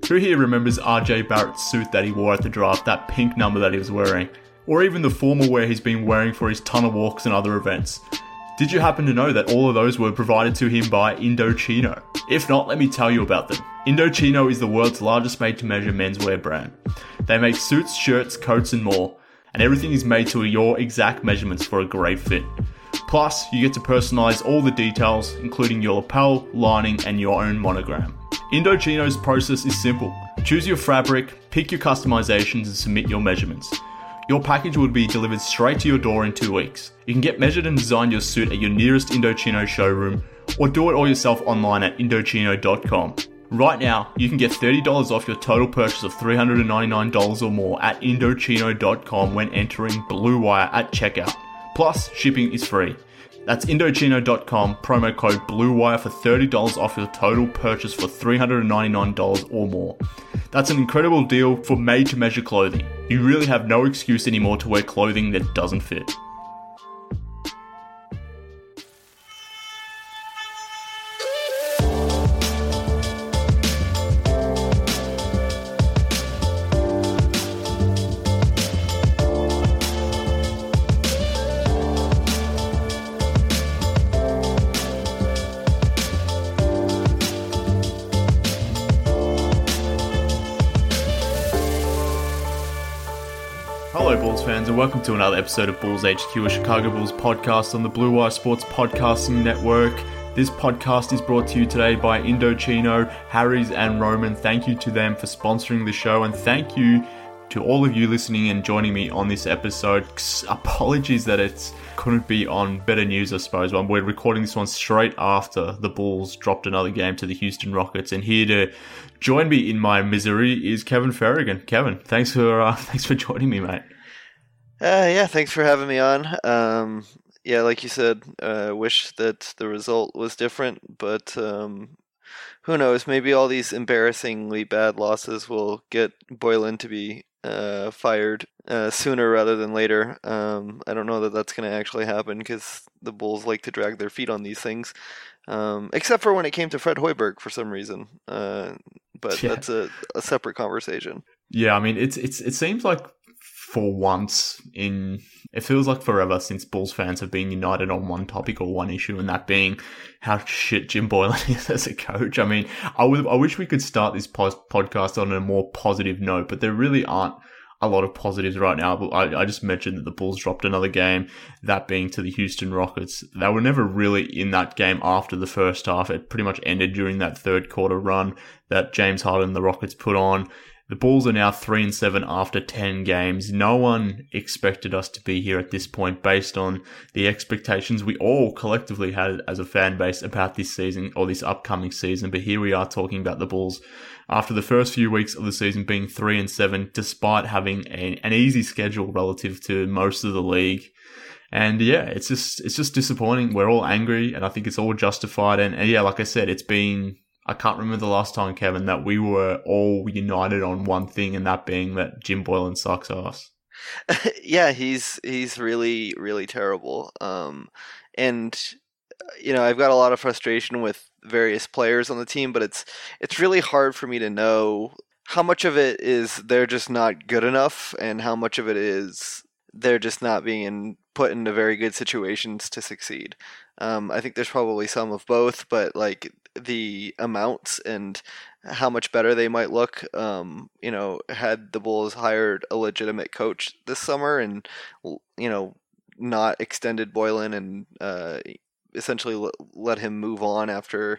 Who here remembers RJ Barrett's suit that he wore at the draft, that pink number that he was wearing? Or even the formal wear he's been wearing for his tunnel walks and other events? Did you happen to know that all of those were provided to him by Indochino? If not, let me tell you about them. Indochino is the world's largest made-to-measure menswear brand. They make suits, shirts, coats and more, and everything is made to your exact measurements for a great fit. Plus, you get to personalize all the details, including your lapel, lining, and your own monogram. Indochino's process is simple. Choose your fabric, pick your customizations, and submit your measurements. Your package will be delivered straight to your door in 2 weeks. You can get measured and design your suit at your nearest Indochino showroom, or do it all yourself online at Indochino.com. Right now, you can get $30 off your total purchase of $399 or more at Indochino.com when entering Blue Wire at checkout. Plus, shipping is free. That's Indochino.com, promo code BLUEWIRE for $30 off your total purchase for $399 or more. That's an incredible deal for made-to-measure clothing. You really have no excuse anymore to wear clothing that doesn't fit. Hello Bulls fans and welcome to another episode of Bulls HQ, a Chicago Bulls podcast on the Blue Wire Sports Podcasting Network. This podcast is brought to you today by Indochino, Harry's and Roman. Thank you to them for sponsoring the show, and thank you to all of you listening and joining me on this episode. Apologies that it couldn't be on better news, I suppose. We're recording this one straight after the Bulls dropped another game to the Houston Rockets, and here to join me in my misery is Kevin Ferrigan. Kevin, thanks for joining me, mate. Yeah, thanks for having me on. Yeah, like you said, wish that the result was different, but who knows? Maybe all these embarrassingly bad losses will get Boylen to be fired sooner rather than later. I don't know that that's going to actually happen because the Bulls like to drag their feet on these things, except for when it came to Fred Hoiberg for some reason. But yeah, that's a separate conversation. Yeah, I mean, it seems like for once it feels like forever since Bulls fans have been united on one topic or one issue, and that being how shit Jim Boylen is as a coach. I mean, I wish we could start this podcast on a more positive note, but there really aren't a lot of positives right now. I just mentioned that the Bulls dropped another game, that being to the Houston Rockets. They were never really in that game after the first half. It pretty much ended during that third quarter run that James Harden and the Rockets put on. The Bulls are now 3-7 after 10 games. No one expected us to be here at this point based on the expectations we all collectively had as a fan base about this season or this upcoming season. But here we are talking about the Bulls after the first few weeks of the season being 3-7, despite having an easy schedule relative to most of the league. And yeah, it's just disappointing. We're all angry, and I think it's all justified. And yeah, like I said, I can't remember the last time, Kevin, that we were all united on one thing, and that being that Jim Boylen sucks ass. Yeah, he's really, really terrible. And you know, I've got a lot of frustration with various players on the team, but it's really hard for me to know how much of it is they're just not good enough, and how much of it is they're just not being put into very good situations to succeed. I think there's probably some of both, but like the amounts and how much better they might look, you know, had the Bulls hired a legitimate coach this summer and, you know, not extended Boylen and essentially let him move on after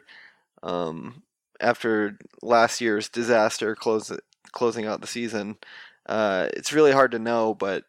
last year's disaster closing out the season. It's really hard to know, but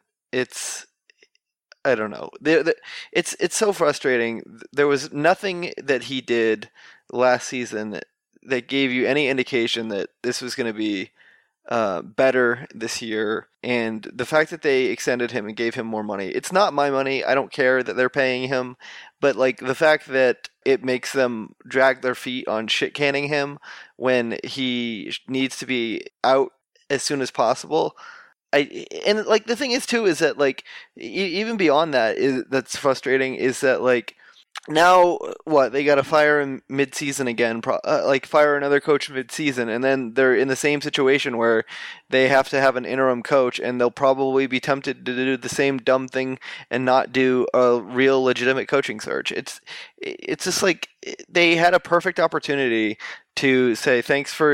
I don't know. It's so frustrating. There was nothing that he did last season that gave you any indication that this was going to be better this year. And the fact that they extended him and gave him more money, it's not my money. I don't care that they're paying him. But like the fact that it makes them drag their feet on shit canning him when he needs to be out as soon as possible. And like the thing is too is that like even beyond that that's frustrating is that like now what? They got to fire him mid-season again, like fire another coach mid-season, and then they're in the same situation where they have to have an interim coach, and they'll probably be tempted to do the same dumb thing and not do a real legitimate coaching search. It's just like they had a perfect opportunity to say thanks for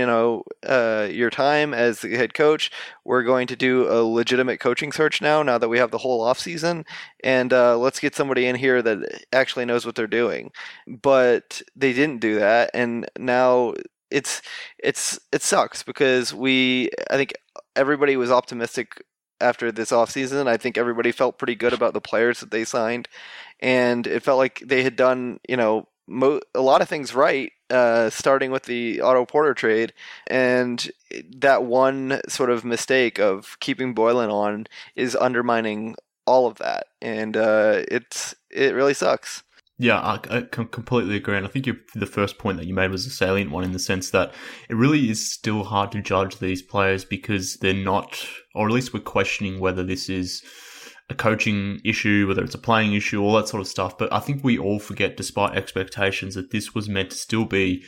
your time as the head coach. We're going to do a legitimate coaching search now that we have the whole off season, and let's get somebody in here that actually knows what they're doing. But they didn't do that, and now it sucks because I think everybody was optimistic after this offseason. I think everybody felt pretty good about the players that they signed, and it felt like they had done a lot of things right, starting with the Otto Porter trade, and that one sort of mistake of keeping Boylan on is undermining all of that, and it really sucks. Yeah, I completely agree. And I think the first point that you made was a salient one in the sense that it really is still hard to judge these players because they're not, or at least we're questioning whether this is a coaching issue, whether it's a playing issue, all that sort of stuff. But I think we all forget, despite expectations, that this was meant to still be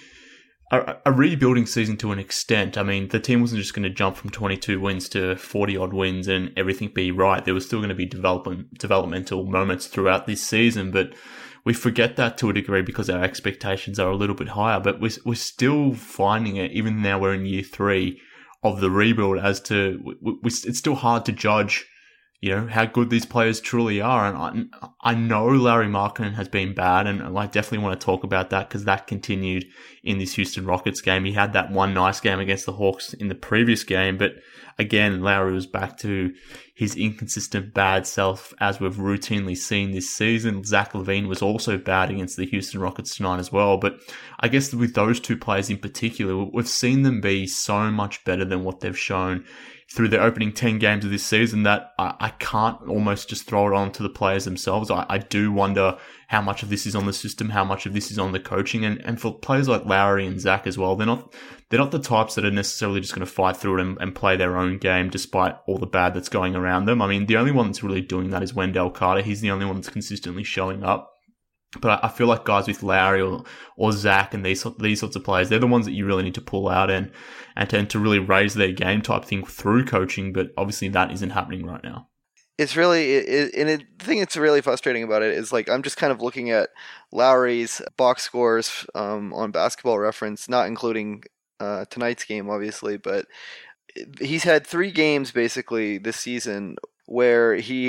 a rebuilding season to an extent. I mean, the team wasn't just going to jump from 22 wins to 40 odd wins and everything be right. There was still going to be developmental moments throughout this season, but we forget that to a degree because our expectations are a little bit higher. But we're still finding it, even now we're in year 3 of the rebuild, as to it's still hard to judge how good these players truly are. And I know Larry Markkinen has been bad, and I definitely want to talk about that because that continued in this Houston Rockets game. He had that one nice game against the Hawks in the previous game, but again, Larry was back to his inconsistent bad self, as we've routinely seen this season. Zach LaVine was also bad against the Houston Rockets tonight as well, but I guess with those two players in particular, we've seen them be so much better than what they've shown through the opening 10 games of this season that I can't almost just throw it on to the players themselves. I do wonder how much of this is on the system, how much of this is on the coaching, and for players like Lowry and Zach as well, they're not the types that are necessarily just going to fight through it and play their own game despite all the bad that's going around them. I mean, the only one that's really doing that is Wendell Carter. He's the only one that's consistently showing up. But I feel like guys with Lowry or Zach and these sorts of players, they're the ones that you really need to pull out and tend to really raise their game type thing through coaching. But obviously that isn't happening right now. It's really, the thing that's really frustrating about it is like I'm just kind of looking at Lowry's box scores on Basketball Reference, not including tonight's game, obviously, but he's had 3 games basically this season where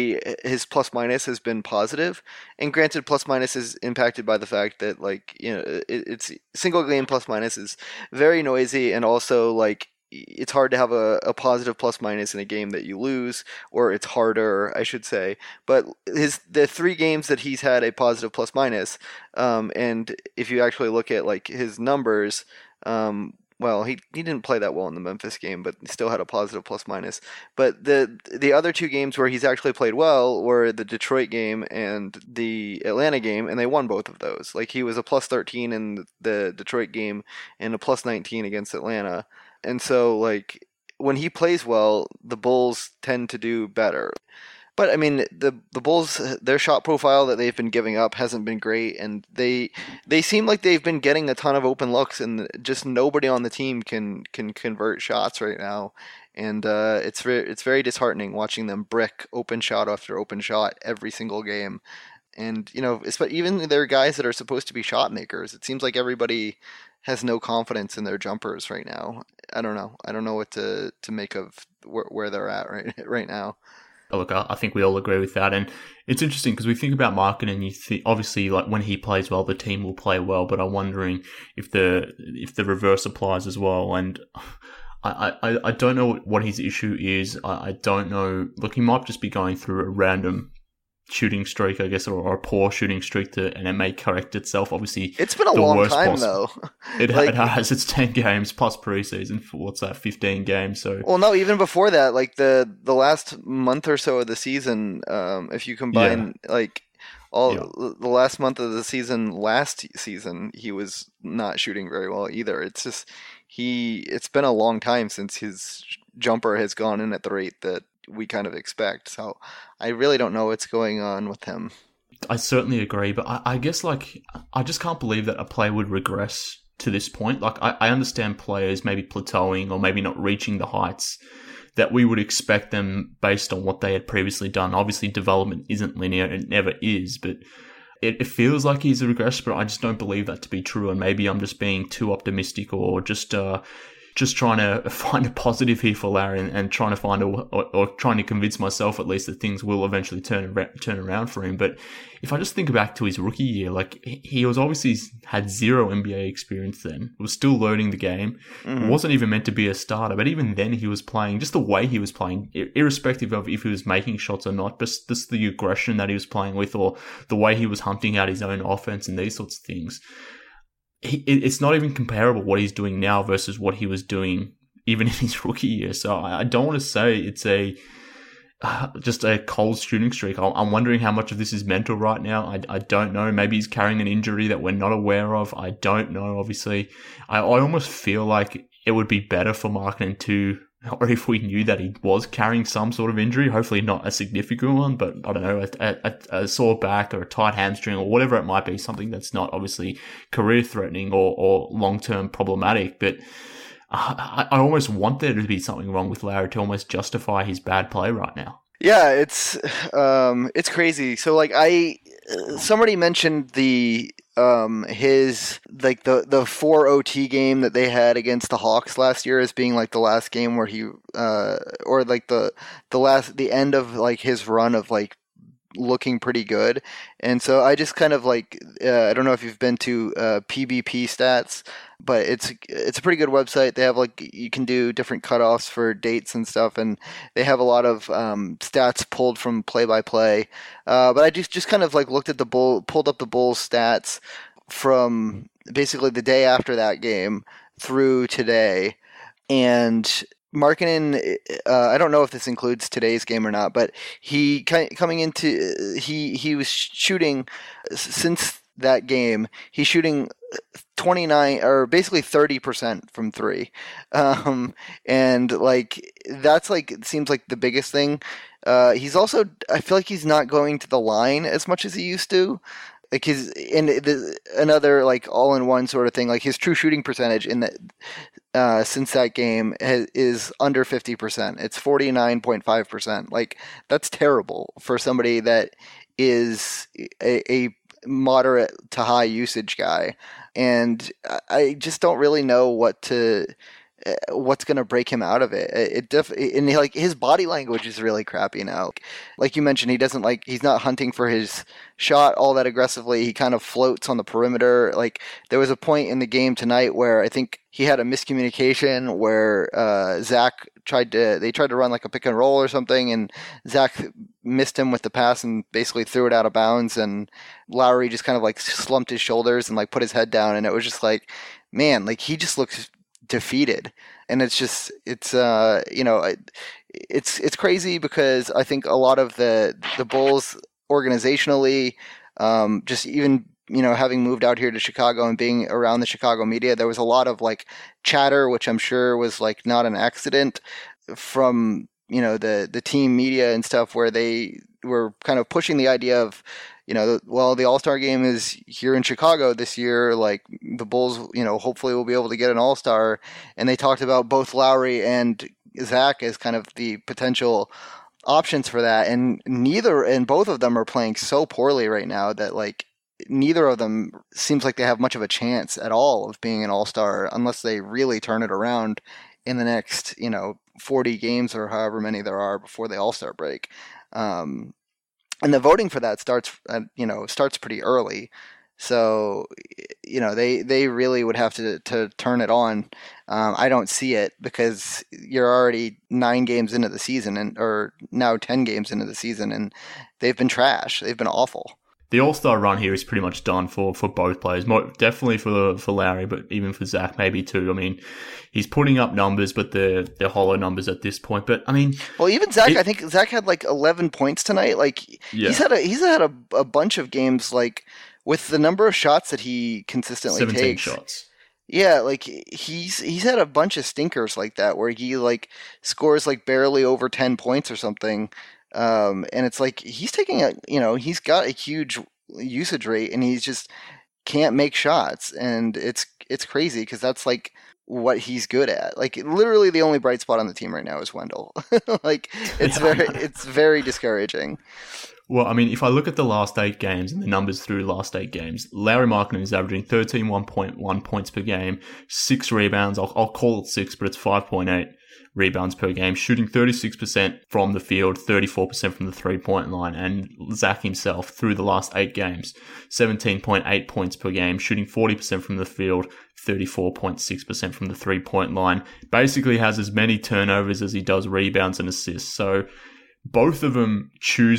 his plus minus has been positive, and granted, plus minus is impacted by the fact that it's single game plus minus is very noisy, and also like it's hard to have a positive plus minus in a game that you lose, or it's harder, I should say. But the 3 games that he's had a positive plus minus, and if you actually look at like his numbers, well, he didn't play that well in the Memphis game, but he still had a positive plus minus. But the other 2 games where he's actually played well were the Detroit game and the Atlanta game, and they won both of those. Like he was a plus 13 in the Detroit game and a plus 19 against Atlanta. And so like when he plays well, the Bulls tend to do better. But I mean, the Bulls, their shot profile that they've been giving up hasn't been great, and they seem like they've been getting a ton of open looks, and just nobody on the team can convert shots right now, and it's very disheartening watching them brick open shot after open shot every single game, and even their guys that are supposed to be shot makers, it seems like everybody has no confidence in their jumpers right now. I don't know. I don't know what to make of where they're at right now. Look, I think we all agree with that, and it's interesting because we think about Markin, and you think obviously like when he plays well, the team will play well. But I'm wondering if the reverse applies as well. And I don't know what his issue is. I don't know. Look, he might just be going through a random shooting streak, I guess, or a poor shooting streak, and it may correct itself. Obviously, it's been a long time though. It has. It's 10 games plus preseason for what's that, 15 games. So well, no, even before that, like the last month or so of the season, if you combine the last month of the season, last season, he was not shooting very well either. It's just it's been a long time since his jumper has gone in at the rate that we kind of expect. So I really don't know what's going on with him. I certainly agree, but I guess like I just can't believe that a player would regress to this point. Like I understand players maybe plateauing or maybe not reaching the heights that we would expect them based on what they had previously done. Obviously, development isn't linear; it never is. But it feels like he's a regress, but I just don't believe that to be true. And maybe I'm just being too optimistic, or just trying to find a positive here for Larry, and trying to find or trying to convince myself at least that things will eventually turn around for him. But if I just think back to his rookie year, like he was obviously had zero NBA experience then, was still learning the game, wasn't even meant to be a starter. But even then, he was playing just the way he was playing, irrespective of if he was making shots or not. But just the aggression that he was playing with, or the way he was hunting out his own offense and these sorts of things. It's not even comparable what he's doing now versus what he was doing even in his rookie year. So I don't want to say it's just a cold shooting streak. I'm wondering how much of this is mental right now. I don't know. Maybe he's carrying an injury that we're not aware of. I don't know, obviously. I almost feel like it would be better for Markkanen to, or if we knew that he was carrying some sort of injury, hopefully not a significant one, but I don't know, a sore back or a tight hamstring or whatever it might be, something that's not obviously career-threatening or long-term problematic. But I almost want there to be something wrong with Larry to almost justify his bad play right now. Yeah, it's crazy. So like somebody mentioned his like the 4 OT game that they had against the Hawks last year as being like the last game where he or like the end of like his run of like looking pretty good. And so I just kind of like I don't know if you've been to PBP Stats, but it's a pretty good website. They have like, you can do different cutoffs for dates and stuff, and they have a lot of stats pulled from play-by-play. But I just kind of like looked at pulled up the Bulls stats from basically the day after that game through today, and Markkanen, I don't know if this includes today's game or not, but he was shooting since that game. He's shooting 29 or basically 30% from three, and like that's like it seems like the biggest thing. He's also, I feel like he's not going to the line as much as he used to. Like another like all-in-one sort of thing. Like his true shooting percentage in the since that game is under 50%. It's 49.5%. Like that's terrible for somebody that is a moderate to high usage guy. And I just don't really know what's going to break him out of it. And like his body language is really crappy now. Like you mentioned, he's not hunting for his shot all that aggressively. He kind of floats on the perimeter. Like there was a point in the game tonight where I think he had a miscommunication where Zach tried to run like a pick and roll or something, and Zach missed him with the pass and basically threw it out of bounds, and Lowry just kind of like slumped his shoulders and like put his head down, and it was just like, man, like he just looks defeated. And it's crazy because I think a lot of the Bulls organizationally, just even having moved out here to Chicago and being around the Chicago media, there was a lot of like chatter, which I'm sure was like not an accident, from the team media and stuff, where they were kind of pushing the idea of, the All-Star game is here in Chicago this year. Like the Bulls, hopefully will be able to get an All-Star. And they talked about both Lowry and Zach as kind of the potential options for that. And both of them are playing so poorly right now that like neither of them seems like they have much of a chance at all of being an All-Star unless they really turn it around in the next, 40 games or however many there are before the All-Star break. And the voting for that starts pretty early. So, they really would have to turn it on. I don't see it because you're already 9 games into the season or now 10 games into the season, and they've been trash. They've been awful. The All-Star run here is pretty much done for both players. Definitely for Larry, but even for Zach maybe too. I mean, he's putting up numbers, but they're hollow numbers at this point. But I mean, well, even Zach, I think Zach had like 11 points tonight. Like he's had a bunch of games like with the number of shots that he consistently 17 takes. shots. Yeah, like he's had a bunch of stinkers like that where he like scores like barely over 10 points or something. And it's like he's taking he's got a huge usage rate, and he's just can't make shots, and it's crazy because that's like what he's good at. Like literally, the only bright spot on the team right now is Wendell. Like it's very discouraging. Well, I mean, if I look at the last 8 games and the numbers through the last 8 games, Lauri Markkanen is averaging 13.1 points per game, 6 rebounds. I'll call it 6, but it's 5.8 rebounds per game, shooting 36% from the field, 34% from the three-point line. And Zach himself, through the last 8 games, 17.8 points per game, shooting 40% from the field, 34.6% from the three-point line. Basically has as many turnovers as he does rebounds and assists. So both of them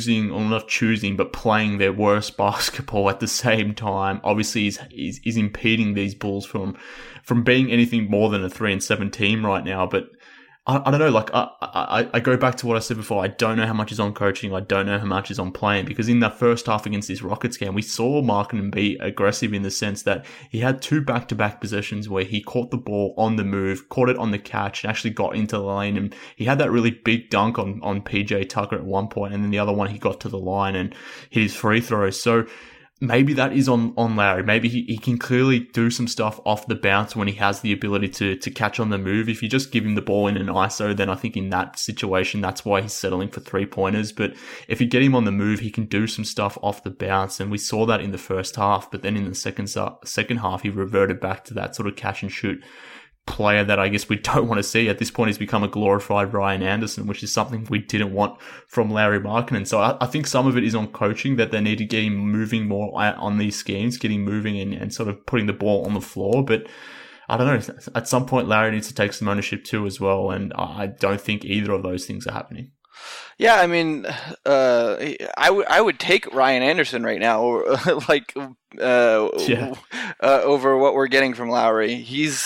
but playing their worst basketball at the same time, obviously is impeding these Bulls from being anything more than a 3-7 team right now. But I don't know, like, I go back to what I said before. I don't know how much is on coaching. I don't know how much is on playing, because in that first half against this Rockets game, we saw Markkanen be aggressive in the sense that he had 2 back-to-back possessions where he caught the ball on the move, caught it on the catch, and actually got into the lane. And he had that really big dunk on PJ Tucker at one point, and then the other one he got to the line and hit his free throws. So maybe that is on Lauri. Maybe he can clearly do some stuff off the bounce when he has the ability to catch on the move. If you just give him the ball in an ISO, then I think in that situation, that's why he's settling for 3-pointers. But if you get him on the move, he can do some stuff off the bounce. And we saw that in the first half. But then in the second half, he reverted back to that sort of catch and shoot player that I guess we don't want to see. At this point, he's become a glorified Ryan Anderson, which is something we didn't want from Lauri Markkanen. So I think some of it is on coaching, that they need to get him moving more on these schemes, getting moving and sort of putting the ball on the floor. But I don't know, at some point Lauri needs to take some ownership too as well, and I don't think either of those things are happening. Yeah, I mean, I would take Ryan Anderson right now, over what we're getting from Lauri.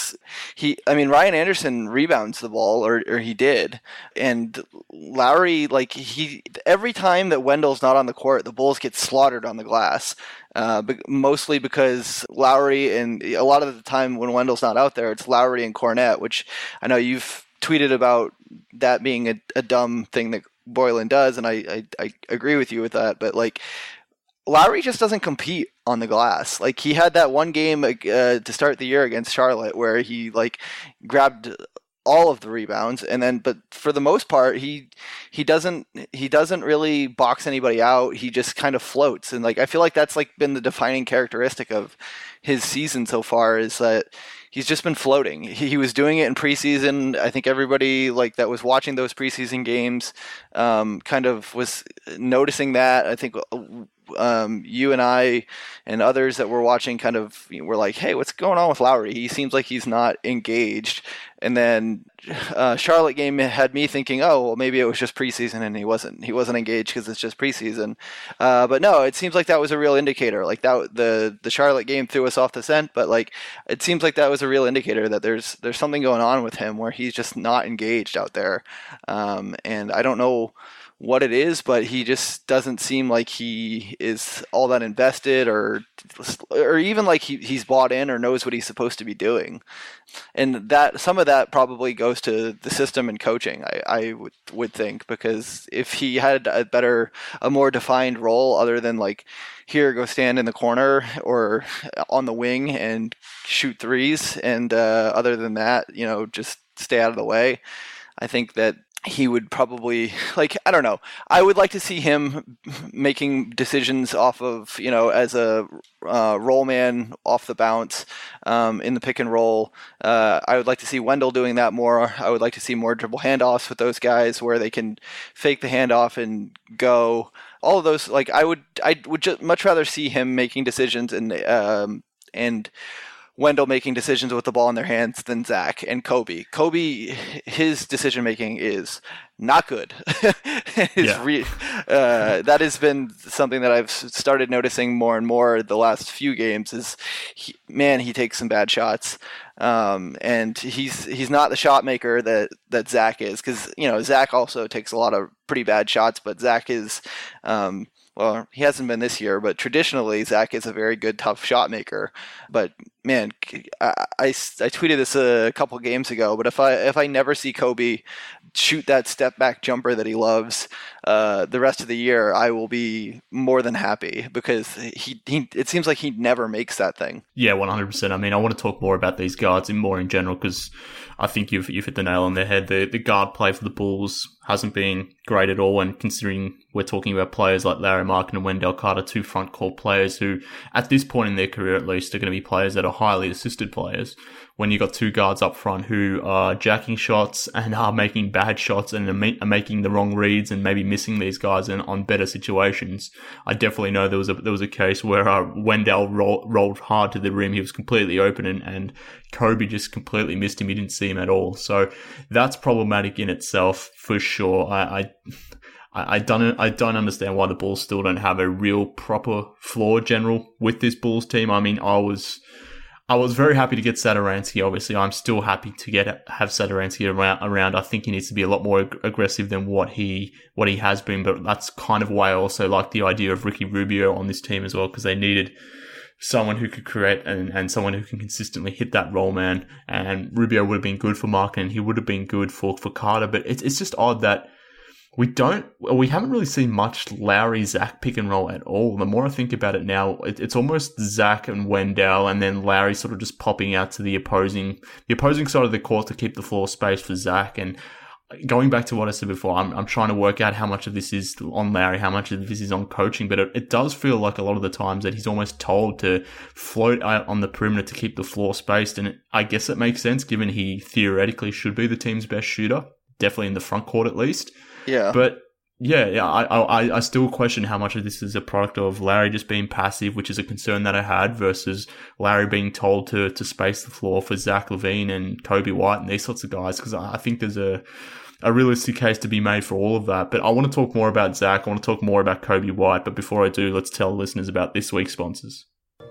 Ryan Anderson rebounds the ball, or he did, and Lauri, like, every time that Wendell's not on the court, the Bulls get slaughtered on the glass. Mostly because Lauri, and a lot of the time when Wendell's not out there, it's Lauri and Kornet, which I know you've tweeted about that being a dumb thing that Boylen does, and I agree with you with that. But like, Lauri just doesn't compete on the glass. Like, he had that one game to start the year against Charlotte where he like grabbed all of the rebounds, and then, but for the most part, he doesn't really box anybody out. He just kind of floats, and like, I feel like that's like been the defining characteristic of his season so far, is that he's just been floating. He was doing it in preseason. I think everybody like that was watching those preseason games kind of was noticing that. I think you and I and others that were watching kind of were like, hey, what's going on with Lauri? He seems like he's not engaged. And then Charlotte game had me thinking, oh, well, maybe it was just preseason and he wasn't engaged because it's just preseason. But no, it seems like that was a real indicator. Like, that the Charlotte game threw us off the scent, but like, it seems like that was a real indicator that there's something going on with him where he's just not engaged out there. And I don't know what it is, but he just doesn't seem like he is all that invested, or even like he's bought in or knows what he's supposed to be doing. And that some of that probably goes to the system and coaching, I would think, because if he had a more defined role other than like, here, go stand in the corner or on the wing and shoot threes, and other than that, just stay out of the way, I think that he would probably, like, I don't know. I would like to see him making decisions off of, as a roll man off the bounce in the pick and roll. I would like to see Wendell doing that more. I would like to see more dribble handoffs with those guys where they can fake the handoff and go. All of those, like, I would just much rather see him making decisions and Wendell making decisions with the ball in their hands than Zach and Kobe. Kobe, his decision making is not good. That has been something that I've started noticing more and more the last few games. He takes some bad shots, and he's not the shot maker that Zach is. Because Zach also takes a lot of pretty bad shots, but Zach is. Well, he hasn't been this year, but traditionally Zach is a very good, tough shot maker. But man, I tweeted this a couple games ago, but if I never see Kobe shoot that step back jumper that he loves the rest of the year, I will be more than happy, because he it seems like he never makes that thing. Yeah, 100%. I mean, I want to talk more about these guards in general, because I think you've hit the nail on the head. The guard play for the Bulls hasn't been great at all, and considering we're talking about players like Larry Markin and Wendell Carter, two front court players who, at this point in their career at least, are going to be players that are highly assisted players. When you got two guards up front who are jacking shots and are making bad shots and are making the wrong reads and maybe missing these guys on better situations, I definitely know there was a case where Wendell rolled hard to the rim. He was completely open, and Kobe just completely missed him. He didn't see him at all. So that's problematic in itself for sure. I don't understand why the Bulls still don't have a real proper floor general with this Bulls team. I mean, I was very happy to get Satoransky. Obviously, I'm still happy to have Satoransky around. I think he needs to be a lot more aggressive than what he has been. But that's kind of why I also like the idea of Ricky Rubio on this team as well, because they needed someone who could create and someone who can consistently hit that roll man. And Rubio would have been good for Markin, and he would have been good for Carter. But it's just odd that we haven't really seen much Lowry-Zach pick and roll at all. The more I think about it now, it's almost Zach and Wendell, and then Lowry sort of just popping out to the opposing side of the court to keep the floor space for Zach. And going back to what I said before, I'm trying to work out how much of this is on Lowry, how much of this is on coaching, but it does feel like a lot of the times that he's almost told to float out on the perimeter to keep the floor spaced. And I guess it makes sense, given he theoretically should be the team's best shooter, definitely in the front court at least. Yeah. But yeah, I still question how much of this is a product of Larry just being passive, which is a concern that I had, versus Larry being told to space the floor for Zach LaVine and Kobe White and these sorts of guys, because I think there's a realistic case to be made for all of that. But I want to talk more about Zach. I want to talk more about Kobe White. But before I do, let's tell listeners about this week's sponsors.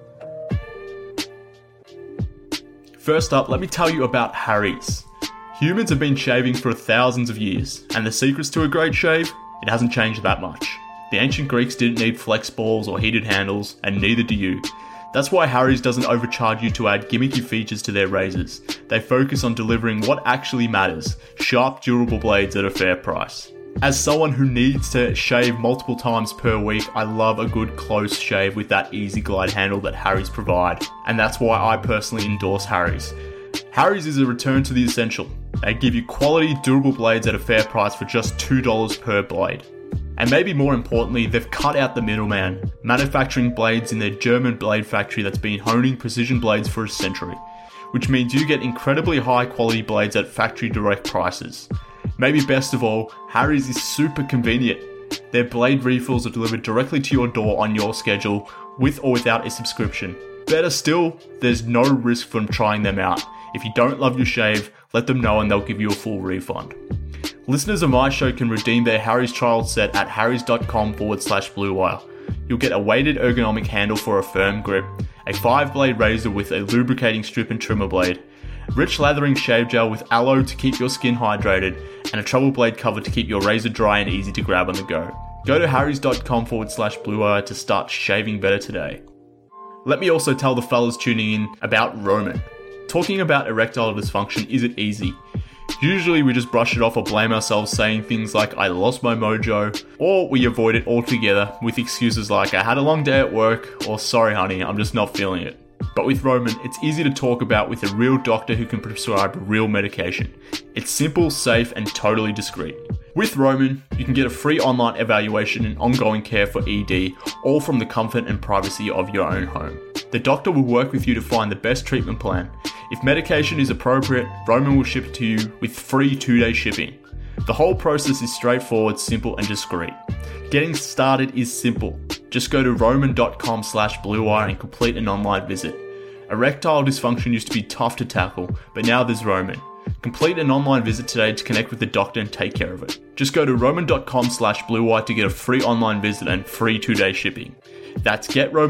First up, let me tell you about Harry's. Humans have been shaving for thousands of years, and the secrets to a great shave? It hasn't changed that much. The ancient Greeks didn't need flex balls or heated handles, and neither do you. That's why Harry's doesn't overcharge you to add gimmicky features to their razors. They focus on delivering what actually matters: sharp, durable blades at a fair price. As someone who needs to shave multiple times per week, I love a good close shave with that easy glide handle that Harry's provide, and that's why I personally endorse Harry's. Harry's is a return to the essential. They give you quality, durable blades at a fair price for just $2 per blade. And maybe more importantly, they've cut out the middleman, manufacturing blades in their German blade factory that's been honing precision blades for a century, which means you get incredibly high quality blades at factory direct prices. Maybe best of all, Harry's is super convenient. Their blade refills are delivered directly to your door on your schedule, with or without a subscription. Better still, there's no risk from trying them out. If you don't love your shave, let them know and they'll give you a full refund. Listeners of my show can redeem their Harry's trial set at harrys.com/bluewire. You'll get a weighted ergonomic handle for a firm grip, a 5-blade razor with a lubricating strip and trimmer blade, rich lathering shave gel with aloe to keep your skin hydrated, and a trouble blade cover to keep your razor dry and easy to grab on the go. Go to harrys.com/bluewire to start shaving better today. Let me also tell the fellas tuning in about Roman. Talking about erectile dysfunction isn't easy. Usually we just brush it off or blame ourselves, saying things like I lost my mojo, or we avoid it altogether with excuses like I had a long day at work, or sorry honey, I'm just not feeling it. But with Roman, it's easy to talk about with a real doctor who can prescribe real medication. It's simple, safe, and totally discreet. With Roman, you can get a free online evaluation and ongoing care for ED, all from the comfort and privacy of your own home. The doctor will work with you to find the best treatment plan. If medication is appropriate, Roman will ship it to you with free 2-day shipping. The whole process is straightforward, simple, and discreet. Getting started is simple. Just go to roman.com/bluewire and complete an online visit. Erectile dysfunction used to be tough to tackle, but now there's Roman. Complete an online visit today to connect with the doctor and take care of it. Just go to roman.com/bluewire to get a free online visit and free 2-day shipping. That's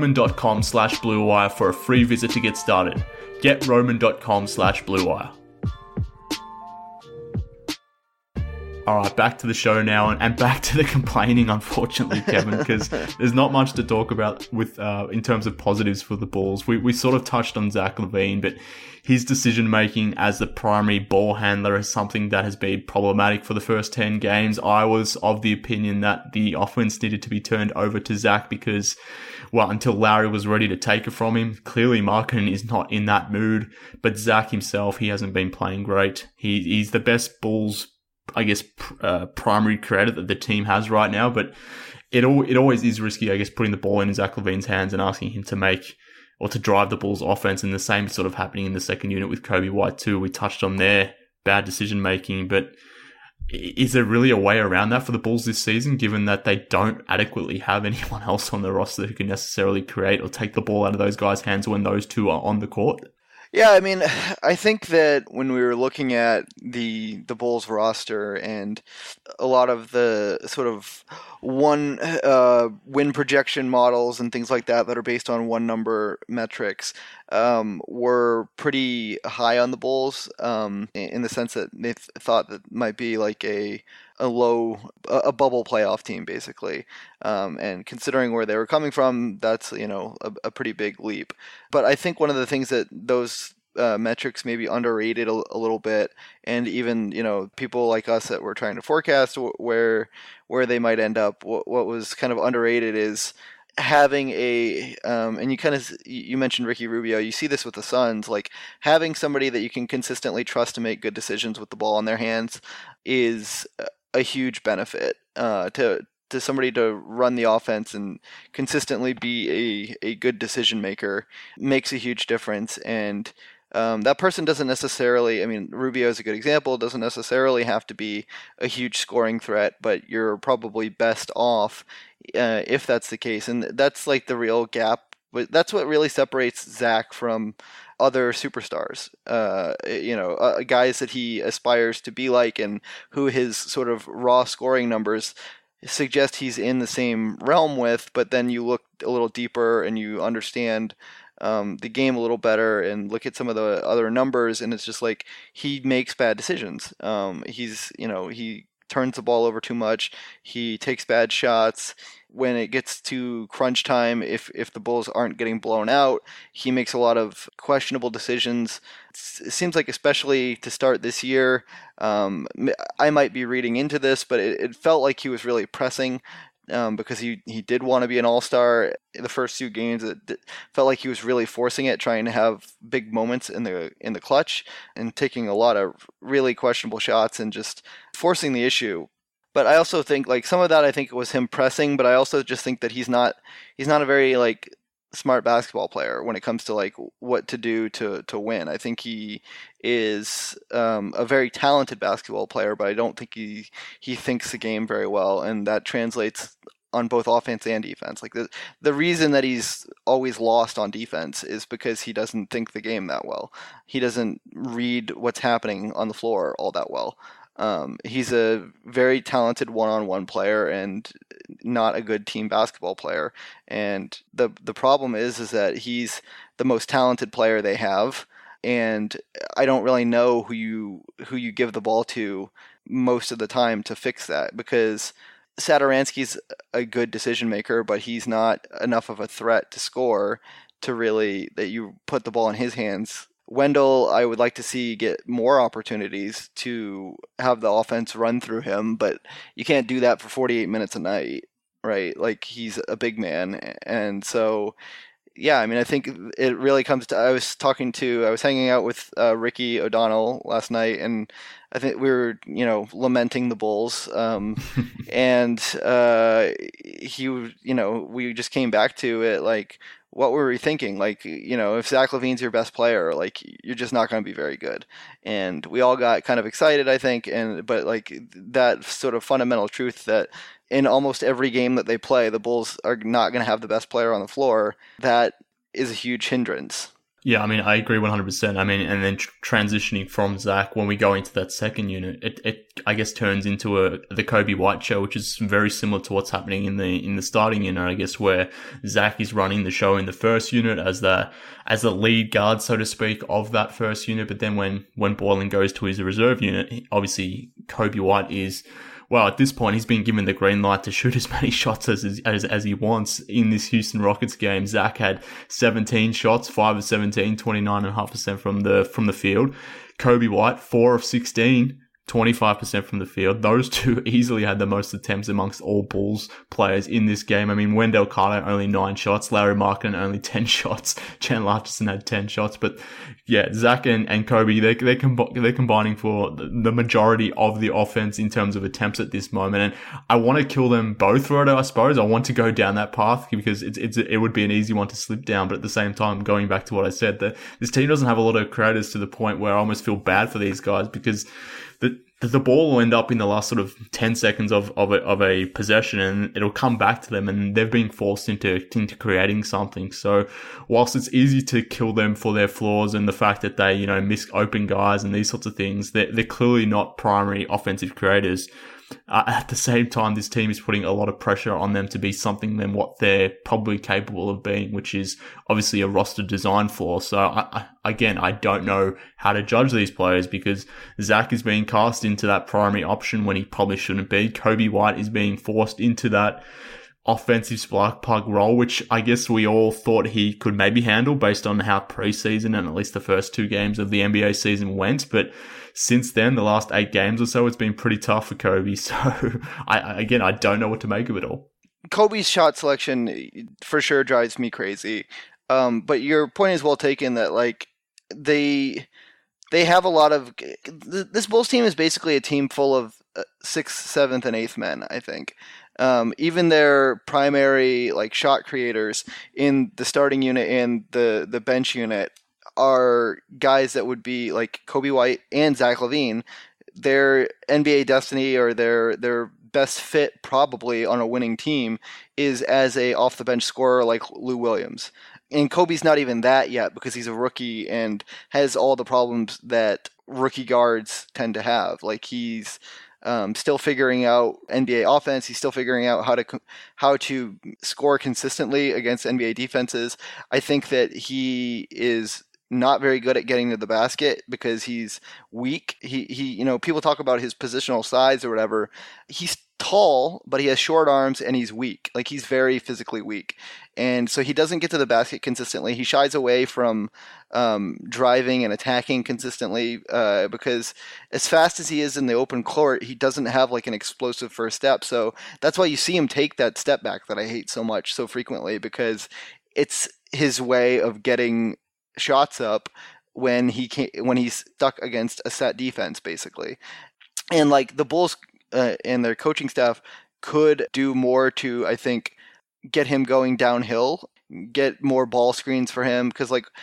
getroman.com/bluewire for a free visit to get started. Getroman.com/bluewire. All right, back to the show now, and back to the complaining, unfortunately, Kevin, because there's not much to talk about with in terms of positives for the Bulls. We sort of touched on Zach LaVine, but his decision-making as the primary ball handler is something that has been problematic for the first 10 games. I was of the opinion that the offense needed to be turned over to Zach because, well, until Lowry was ready to take it from him. Clearly, Markkanen is not in that mood, but Zach himself, he hasn't been playing great. He's the best Bulls, I guess, primary credit that the team has right now, but it always is risky, I guess, putting the ball in Zach LaVine's hands and asking him to make or to drive the Bulls offense, and the same sort of happening in the second unit with Kobe White too. We touched on their bad decision making, but is there really a way around that for the Bulls this season, given that they don't adequately have anyone else on the roster who can necessarily create or take the ball out of those guys' hands when those two are on the court? Yeah, I mean, I think that when we were looking at the Bulls roster and a lot of the sort of win projection models and things like that are based on one number metrics, were pretty high on the Bulls in the sense that they thought that might be like a bubble playoff team, basically. And considering where they were coming from, that's, a pretty big leap. But I think one of the things that those metrics maybe underrated a little bit, and even, people like us that were trying to forecast where they might end up, what was kind of underrated is having and you mentioned Ricky Rubio. You see this with the Suns, like having somebody that you can consistently trust to make good decisions with the ball in their hands is a huge benefit to somebody to run the offense and consistently be a good decision maker makes a huge difference. And that person doesn't necessarily, Rubio is a good example, doesn't necessarily have to be a huge scoring threat, but you're probably best off if that's the case. And that's like the real gap. But that's what really separates Zach from other superstars, guys that he aspires to be like and who his sort of raw scoring numbers suggest he's in the same realm with, but then you look a little deeper and you understand the game a little better and look at some of the other numbers, and it's just like he makes bad decisions. He turns the ball over too much. He takes bad shots. When it gets to crunch time, if the Bulls aren't getting blown out, he makes a lot of questionable decisions. It seems like, especially to start this year, I might be reading into this, but it felt like he was really pressing because he did want to be an all-star in the first two games. It felt like he was really forcing it, trying to have big moments in the clutch and taking a lot of really questionable shots and just forcing the issue. But I also think, like, some of that I think it was him pressing, but I also just think that he's not a very, like, smart basketball player when it comes to, like, what to do to win. I think he is a very talented basketball player, but I don't think he thinks the game very well, and that translates on both offense and defense. Like, the reason that he's always lost on defense is because he doesn't think the game that well. He doesn't read what's happening on the floor all that well. He's a very talented one-on-one player and not a good team basketball player. And the problem is that he's the most talented player they have, and I don't really know who you give the ball to most of the time to fix that, because Satoransky's a good decision maker, but he's not enough of a threat to score to really that you put the ball in his hands. Wendell, I would like to see get more opportunities to have the offense run through him, but you can't do that for 48 minutes a night, right? Like, he's a big man. And so, yeah, I think it really comes to, I was hanging out with Ricky O'Donnell last night, and I think we were, lamenting the Bulls. And we just came back to it, like, what were we thinking? Like, if Zach LaVine's your best player, like, you're just not going to be very good. And we all got kind of excited, I think. But like, that sort of fundamental truth that in almost every game that they play, the Bulls are not going to have the best player on the floor, that is a huge hindrance. Yeah, I mean, I agree 100%. I mean, and then transitioning from Zach, when we go into that second unit, it I guess turns into the Kobe White show, which is very similar to what's happening in the starting unit, I guess, where Zach is running the show in the first unit as the lead guard, so to speak, of that first unit. But then when Boylen goes to his reserve unit, obviously Kobe White is, well, at this point, he's been given the green light to shoot as many shots as he wants in this Houston Rockets game. Zach had 17 shots, 5 of 17, 29.5% from the field. Kobe White, 4 of 16, 25% from the field. Those two easily had the most attempts amongst all Bulls players in this game. I mean, Wendell Carter only 9 shots, Larry Markkinen only 10 shots, Chandler Hutchison had 10 shots. But yeah, Zach and Kobe, they're combining for the majority of the offense in terms of attempts at this moment. And I want to kill them both for it, I suppose. I want to go down that path because it would be an easy one to slip down. But at the same time, going back to what I said, this team doesn't have a lot of creators to the point where I almost feel bad for these guys because the ball will end up in the last sort of 10 seconds of a possession and it'll come back to them and they've been forced into creating something. So whilst it's easy to kill them for their flaws and the fact that they, miss open guys and these sorts of things, they're clearly not primary offensive creators. At the same time, this team is putting a lot of pressure on them to be something than what they're probably capable of being, which is obviously a roster design flaw. So I don't know how to judge these players because Zach is being cast into that primary option when he probably shouldn't be. Kobe White is being forced into that offensive spark plug role, which I guess we all thought he could maybe handle based on how preseason and at least the first 2 games of the NBA season went. But since then, the last 8 games or so, it's been pretty tough for Kobe. So I don't know what to make of it all. Kobe's shot selection for sure drives me crazy. But your point is well taken that like they have a lot of, this Bulls team is basically a team full of 6th, 7th, and 8th men, I think. Even their primary like shot creators in the starting unit and the bench unit are guys that would be like Kobe White and Zach LaVine. Their NBA destiny or their best fit probably on a winning team is as a off the bench scorer like Lou Williams. And Kobe's not even that yet because he's a rookie and has all the problems that rookie guards tend to have. Like he's still figuring out NBA offense. He's still figuring out how to score consistently against NBA defenses. I think that he is not very good at getting to the basket because he's weak. He people talk about his positional size or whatever. He's tall, but he has short arms and he's weak. Like he's very physically weak. And so he doesn't get to the basket consistently. He shies away from driving and attacking consistently because as fast as he is in the open court, he doesn't have like an explosive first step. So that's why you see him take that step back that I hate so much so frequently because it's his way of getting shots up when he's stuck against a set defense basically. And like the Bulls and their coaching staff could do more to, I think, get him going downhill, get more ball screens for him because like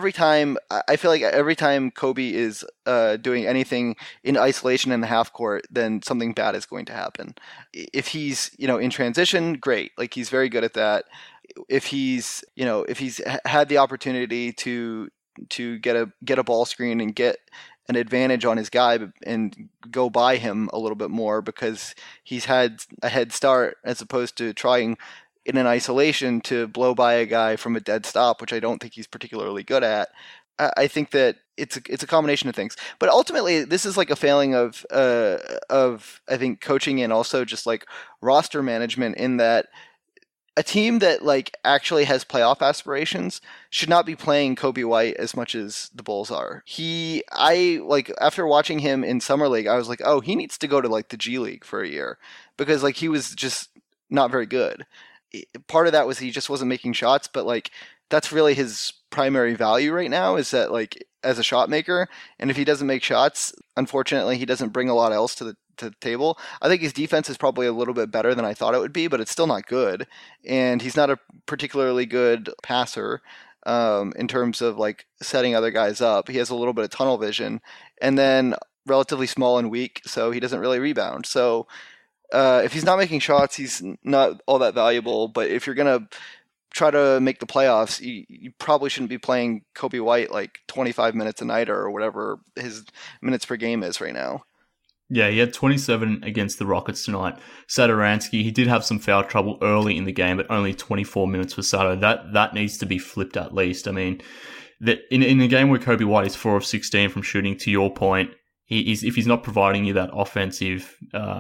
I feel like every time Kobe is doing anything in isolation in the half court, then something bad is going to happen. If he's in transition, great, like he's very good at that. If he's had the opportunity to get a ball screen and get an advantage on his guy and go by him a little bit more because he's had a head start as opposed to trying in an isolation to blow by a guy from a dead stop, which I don't think he's particularly good at. I think that it's a combination of things, but ultimately this is like a failing of I think coaching and also just like roster management in that a team that like actually has playoff aspirations should not be playing Kobe White as much as the Bulls are. After watching him in Summer League, I was like, oh, he needs to go to like the G League for a year because like he was just not very good. Part of that was he just wasn't making shots, but like that's really his primary value right now is that like as a shot maker. And if he doesn't make shots, unfortunately, he doesn't bring a lot else to the table. I think his defense is probably a little bit better than I thought it would be, but it's still not good. And he's not a particularly good passer in terms of like setting other guys up. He has a little bit of tunnel vision and then relatively small and weak, so he doesn't really rebound. So if he's not making shots, he's not all that valuable. But if you're going to try to make the playoffs, you probably shouldn't be playing Kobe White like 25 minutes a night or whatever his minutes per game is right now. Yeah, he had 27 against the Rockets tonight. Satoransky, he did have some foul trouble early in the game, but only 24 minutes for Sato. That needs to be flipped at least. I mean, in a game where Kobe White is 4 of 16 from shooting, to your point, if he's not providing you that offensive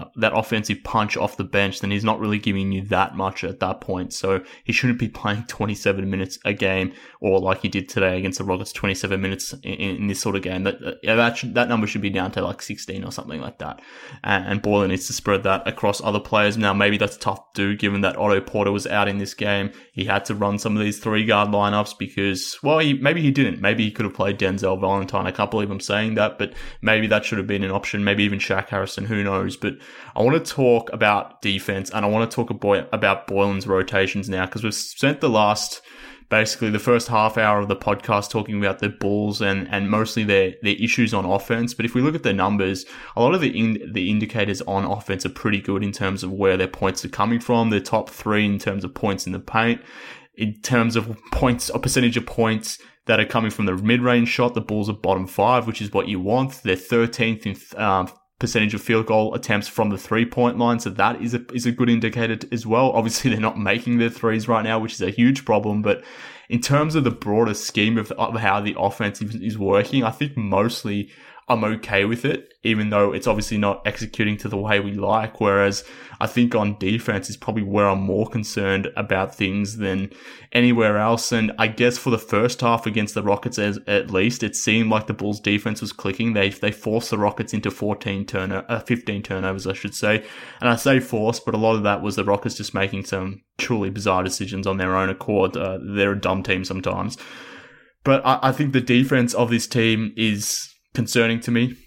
punch off the bench, then he's not really giving you that much at that point. So he shouldn't be playing 27 minutes a game, or like he did today against the Rockets, 27 minutes in this sort of game. That number should be down to like 16 or something like that. And Boylen needs to spread that across other players. Now, maybe that's tough to do given that Otto Porter was out in this game. He had to run some of these 3-guard lineups because, well, maybe he didn't. Maybe he could have played Denzel Valentine. I can't believe I'm saying that, but maybe that should have been an option. Maybe even Shaq Harrison. Who knows? But I want to talk about defense, and I want to talk about Boylen's rotations now, because we've spent basically the first half hour of the podcast talking about the Bulls and mostly their issues on offense. But if we look at the numbers, a lot of the indicators on offense are pretty good in terms of where their points are coming from. They're top 3 in terms of points in the paint. In terms of points, or percentage of points that are coming from the mid-range shot, the Bulls are bottom 5, which is what you want. They're 13th in percentage of field goal attempts from the 3-point line, so that is a good indicator as well. Obviously, they're not making their threes right now, which is a huge problem, but in terms of the broader scheme of how the offense is working, I think mostly I'm okay with it, even though it's obviously not executing to the way we like. Whereas I think on defense is probably where I'm more concerned about things than anywhere else. And I guess for the first half against the Rockets, at least, it seemed like the Bulls defense was clicking. They forced the Rockets into 15 turnovers, I should say. And I say forced, but a lot of that was the Rockets just making some truly bizarre decisions on their own accord. They're a dumb team sometimes. But I think the defense of this team is concerning to me.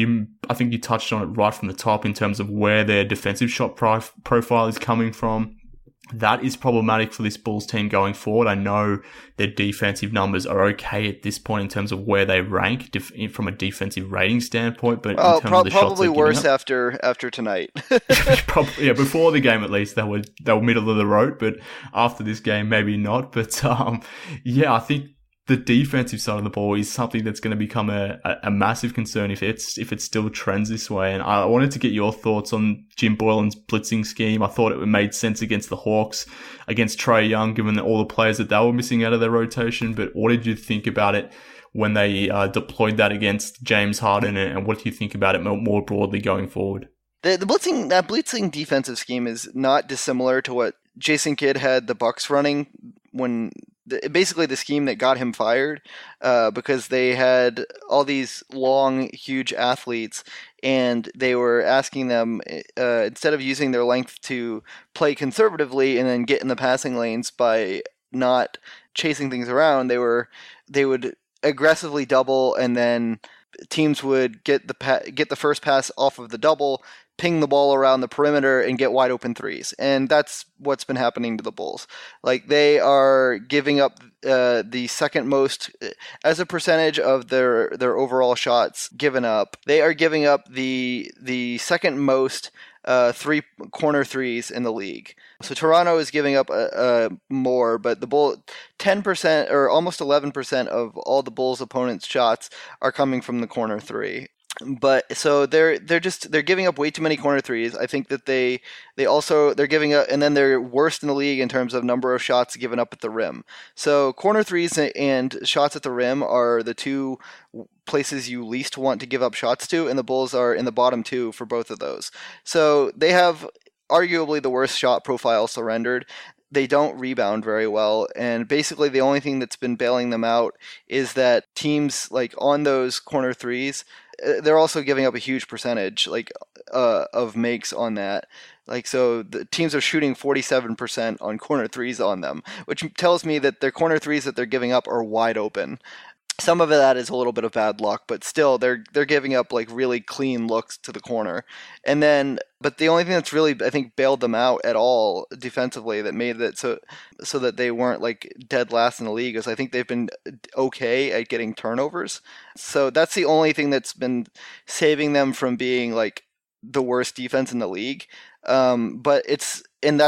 I think you touched on it right from the top in terms of where their defensive shot profile is coming from. That is problematic for this Bulls team going forward. I know their defensive numbers are okay at this point in terms of where they rank from a defensive rating standpoint, but in terms of the shots probably worse after tonight. Probably, yeah, before the game at least they were middle of the road, but after this game maybe not. But yeah, I think the defensive side of the ball is something that's going to become a massive concern if it still trends this way. And I wanted to get your thoughts on Jim Boylen's blitzing scheme. I thought it made sense against the Hawks, against Trae Young, given all the players that they were missing out of their rotation. But what did you think about it when they deployed that against James Harden? And what do you think about it more broadly going forward? The blitzing defensive scheme is not dissimilar to what Jason Kidd had the Bucks running when basically the scheme that got him fired, because they had all these long, huge athletes, and they were asking them, instead of using their length to play conservatively and then get in the passing lanes by not chasing things around, they would aggressively double, and then teams would get the first pass off of the double, ping the ball around the perimeter, and get wide open threes. And that's what's been happening to the Bulls. Like, they are giving up the second most, as a percentage of their overall shots given up. They are giving up the second most corner threes in the league. So Toronto is giving up more, but the Bulls, 10% or almost 11% of all the Bulls' opponents' shots are coming from the corner three. But so they're giving up way too many corner threes. I think that they're giving up, and then they're worst in the league in terms of number of shots given up at the rim. So corner threes and shots at the rim are the two places you least want to give up shots to, and the Bulls are in the bottom 2 for both of those. So they have arguably the worst shot profile surrendered. They don't rebound very well, and basically the only thing that's been bailing them out is that teams, like, on those corner threes, they're also giving up a huge percentage, like, of makes on that. Like, so the teams are shooting 47% on corner threes on them, which tells me that their corner threes that they're giving up are wide open. Some of that is a little bit of bad luck, but still they're giving up, like, really clean looks to the corner. And then, but the only thing that's really, I think, bailed them out at all defensively, that made it so that they weren't, like, dead last in the league, is I think they've been okay at getting turnovers. So that's the only thing that's been saving them from being, like, the worst defense in the league. But that's a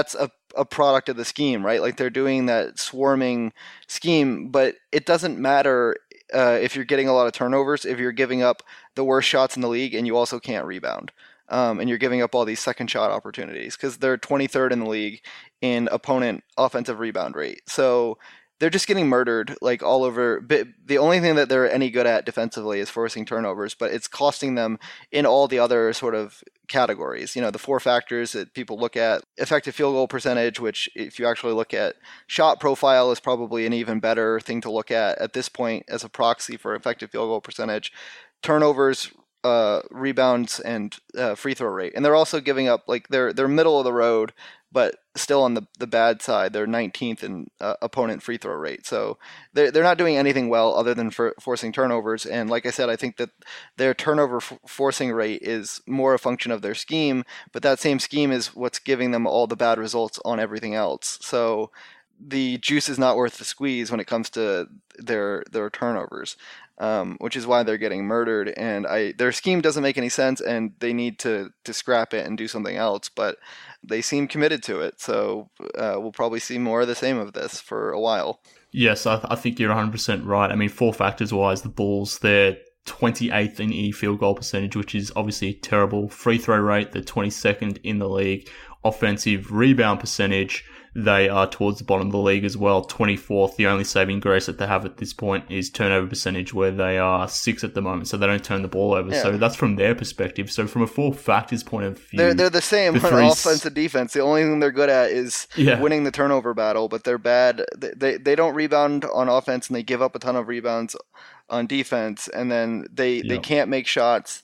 a product of the scheme, right? Like they're doing that swarming scheme, but it doesn't matter if you're getting a lot of turnovers, if you're giving up the worst shots in the league and you also can't rebound. And you're giving up all these second shot opportunities because they're 23rd in the league in opponent offensive rebound rate. So they're just getting murdered like all over. But the only thing that they're any good at defensively is forcing turnovers, but it's costing them in all the other sort of categories. You know, the 4 factors that people look at: effective field goal percentage, which if you actually look at shot profile is probably an even better thing to look at this point as a proxy for effective field goal percentage, turnovers, rebounds, and free throw rate. And they're also giving up, like they're middle of the road, but still on the bad side. They're 19th in opponent free throw rate. So they're not doing anything well other than forcing turnovers. And like I said, I think that their turnover forcing rate is more a function of their scheme, but that same scheme is what's giving them all the bad results on everything else. So the juice is not worth the squeeze when it comes to their turnovers. Which is why they're getting murdered, and their scheme doesn't make any sense, and they need to scrap it and do something else, but they seem committed to it, so we'll probably see more of the same of this for a while. Yes, I think you're 100% right. I mean, 4 factors wise, the Bulls, they're 28th in any field goal percentage, which is obviously terrible. Free throw rate, they're 22nd in the league. Offensive rebound percentage, they are towards the bottom of the league as well, 24th. The only saving grace that they have at this point is turnover percentage, where they are 6th at the moment, so they don't turn the ball over. Yeah. So that's from their perspective. So from a 4 factors point of view, they're the same on offense and defense. The only thing they're good at is winning the turnover battle, but they're bad. They don't rebound on offense, and they give up a ton of rebounds on defense, and then they can't make shots.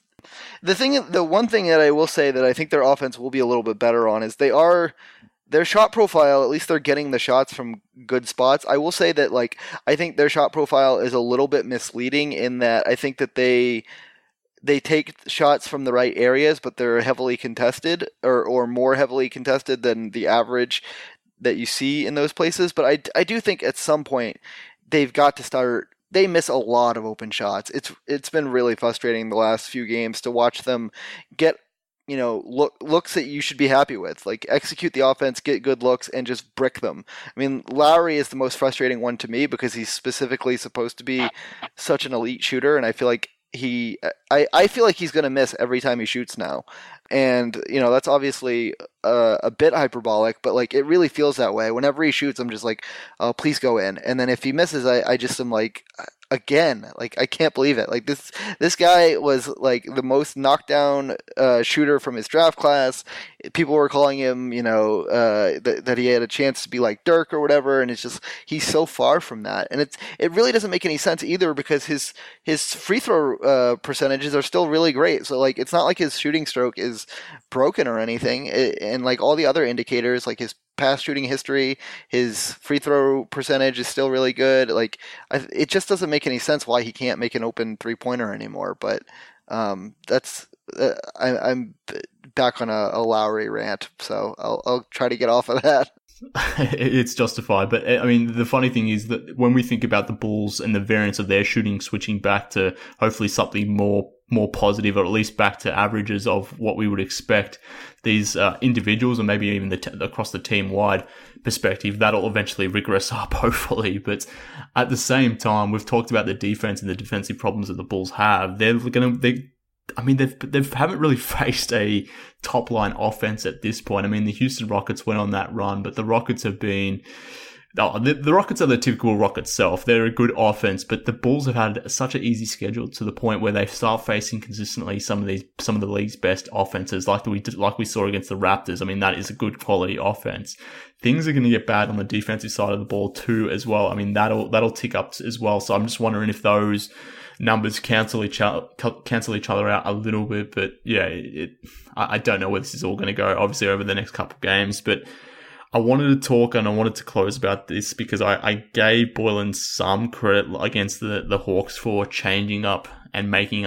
The one thing that I will say that I think their offense will be a little bit better on is their shot profile, at least they're getting the shots from good spots. I will say that, like, I think their shot profile is a little bit misleading in that I think that they take shots from the right areas, but they're heavily contested or more heavily contested than the average that you see in those places. But I do think at some point they've got to start. They miss a lot of open shots. It's been really frustrating the last few games to watch them get, you know, looks that you should be happy with. Like, execute the offense, get good looks, and just brick them. I mean, Lowry is the most frustrating one to me because he's specifically supposed to be such an elite shooter, and I feel like I feel like he's going to miss every time he shoots now. And, you know, that's obviously a bit hyperbolic, but, like, it really feels that way. Whenever he shoots, I'm just like, oh, please go in. And then if he misses, I just am like, again, like, I can't believe it. Like, this guy was, like, the most knockdown shooter from his draft class. People were calling him, you know, that he had a chance to be like Dirk or whatever, and it's just, he's so far from that. And it really doesn't make any sense either because his free throw percentages are still really great. So, like, it's not like his shooting stroke is broken or anything. And, like, all the other indicators, like his past shooting history, his free throw percentage is still really good. Like, it just doesn't make any sense why he can't make an open 3-pointer anymore. But that's I'm back on a Lowry rant, so I'll try to get off of that. It's justified, but I mean, the funny thing is that when we think about the Bulls and the variance of their shooting switching back to hopefully something more positive, or at least back to averages of what we would expect, these individuals, or maybe even across the team-wide perspective, that'll eventually regress up, hopefully. But at the same time, we've talked about the defense and the defensive problems that the Bulls have. They haven't really faced a top-line offense at this point. I mean, the Houston Rockets went on that run, but the Rockets have been... the Rockets are the typical Rockets self. They're a good offense, but the Bulls have had such an easy schedule to the point where they start facing consistently some of the league's best offenses, like we saw against the Raptors. I mean, that is a good quality offense. Things are going to get bad on the defensive side of the ball too, as well. I mean, that'll tick up as well. So I'm just wondering if those numbers cancel each other out a little bit. But yeah, I don't know where this is all going to go, obviously, over the next couple of games. But I wanted to talk and I wanted to close about this because I gave Boylen some credit against the Hawks for changing up and making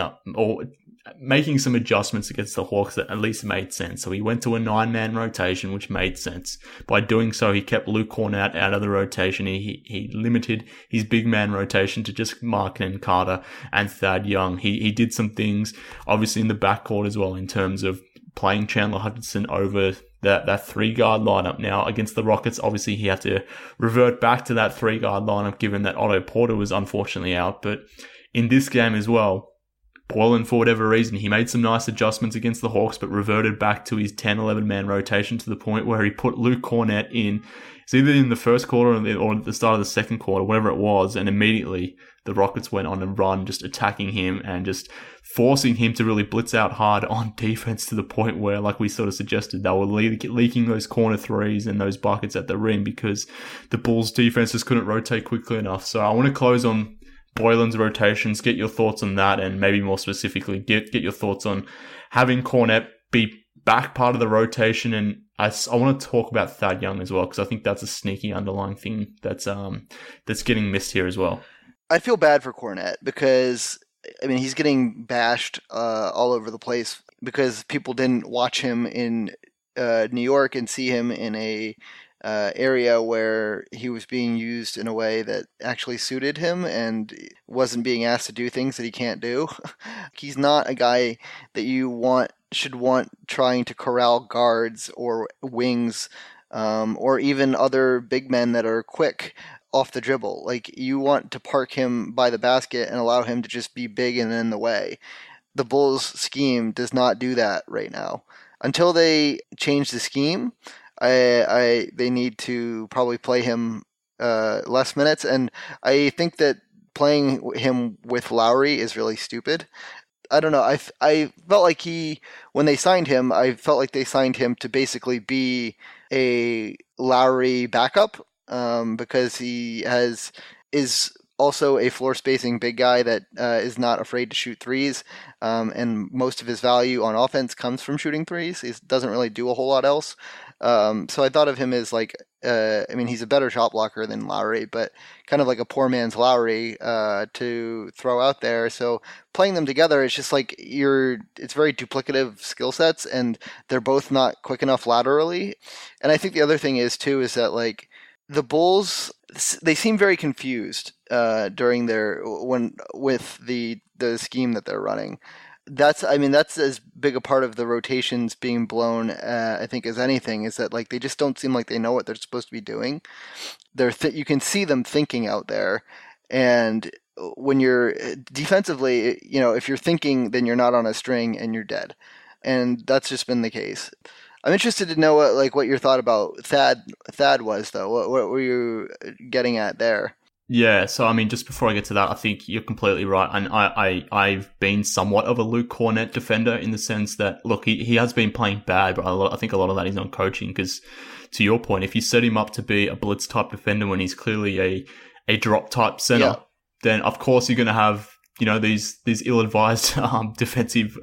some adjustments against the Hawks that at least made sense. So he went to a 9-man rotation, which made sense. By doing so, he kept Luke Kornet out of the rotation. He limited his big man rotation to just Markkanen, Carter, and Thad Young. He did some things, obviously, in the backcourt as well, in terms of playing Chandler Hutchinson over that 3-guard lineup. Now, against the Rockets, obviously he had to revert back to that 3-guard lineup given that Otto Porter was unfortunately out. But in this game as well, Boylen, for whatever reason, he made some nice adjustments against the Hawks, but reverted back to his 10-11-man rotation to the point where he put Luke Kornet in. It's either in the first quarter or at the start of the second quarter, whatever it was, and immediately the Rockets went on a run, just attacking him and just forcing him to really blitz out hard on defense to the point where, like we sort of suggested, they were leaking those corner threes and those buckets at the rim because the Bulls' defense just couldn't rotate quickly enough. So I want to close on Boylen's rotations, get your thoughts on that, and maybe more specifically, get your thoughts on having Kornet be back part of the rotation. And I want to talk about Thad Young as well, because I think that's a sneaky underlying thing that's getting missed here as well. I feel bad for Kornet because, I mean, he's getting bashed all over the place because people didn't watch him in New York and see him in a area where he was being used in a way that actually suited him and wasn't being asked to do things that he can't do. He's not a guy that you should want trying to corral guards or wings or even other big men that are quick off the dribble. Like, you want to park him by the basket and allow him to just be big and in the way. The Bulls scheme does not do that right now. Until they change the scheme, they need to probably play him less minutes, and I think that playing him with Lowry is really stupid. I don't know. I felt like when they signed him, I felt like they signed him to basically be a Lowry backup because he is also a floor spacing big guy that is not afraid to shoot threes, and most of his value on offense comes from shooting threes. He doesn't really do a whole lot else. So I thought of him as like, he's a better shot blocker than Lowry, but kind of like a poor man's Lowry to throw out there. So playing them together, it's just like it's very duplicative skill sets, and they're both not quick enough laterally. And I think the other thing is that like the Bulls, they seem very confused during with the scheme that they're running. That's as big a part of the rotations being blown, I think, as anything, is that like they just don't seem like they know what they're supposed to be doing. You can see them thinking out there, and when you're defensively, if you're thinking, then you're not on a string and you're dead, and that's just been the case. I'm interested to know what your thought about Thad was, though. What were you getting at there? Yeah, so just before I get to that, I think you're completely right, and I've been somewhat of a Luke Kornet defender in the sense that, look, he has been playing bad, but I think a lot of that is on coaching, because to your point, if you set him up to be a blitz type defender when he's clearly a drop type center, then of course you're going to have these ill-advised defensive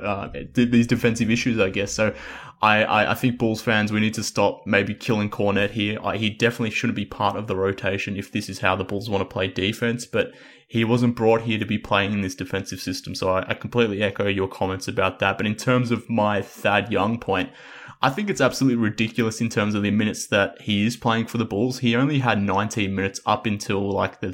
issues, I guess. So I think Bulls fans, we need to stop maybe killing Kornet here. He definitely shouldn't be part of the rotation if this is how the Bulls want to play defense, but he wasn't brought here to be playing in this defensive system. So I completely echo your comments about that. But in terms of my Thad Young point, I think it's absolutely ridiculous in terms of the minutes that he is playing for the Bulls. He only had 19 minutes up until